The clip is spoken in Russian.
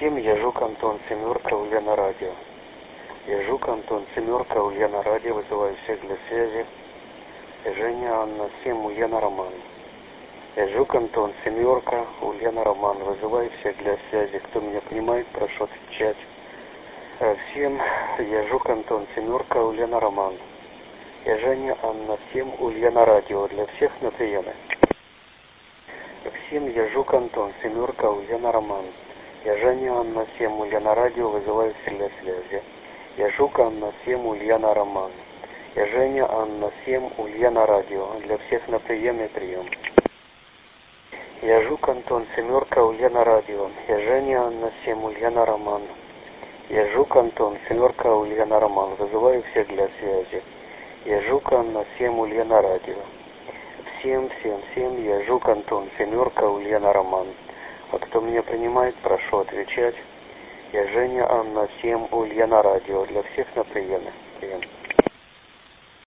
Всем я Жук Антон, семерка, Ульяна радио. Я Жук Антон, семерка, Ульяна радио, вызываю всех для связи. Я Женя, Анна, 7, Ульяна Роман. Я Жук Антон, семерка, Ульяна Роман, вызываю всех для связи. Кто меня понимает, прошу отвечать. Всем я Жук Антон, семерка, Ульяна Роман. Я Женя, Анна, 7, Ульяна радио, для всех на приеме. Всем я Жук Антон, семерка, Ульяна Роман. Я Женя, Анна, 7, Ульяна радио, вызываю всех для связи. Я Жук Анна, 7, Ульяна Роман. Я Женя, Анна, 7, Ульяна радио, для всех на приеме прием. Я Жук Антон, семерка, Ульяна радио. Я Женя, Анна, 7, Ульяна Роман. Я Жук Антон, семерка, Ульяна Роман, вызываю всех для связи. Я Жук Анна, 7, Ульяна радио. Всем, я Жук Антон, семерка, Ульяна Роман. А кто меня принимает, прошу отвечать. Я Женя, Анна, 7, Ульяна радио, для всех на приеме. Прием.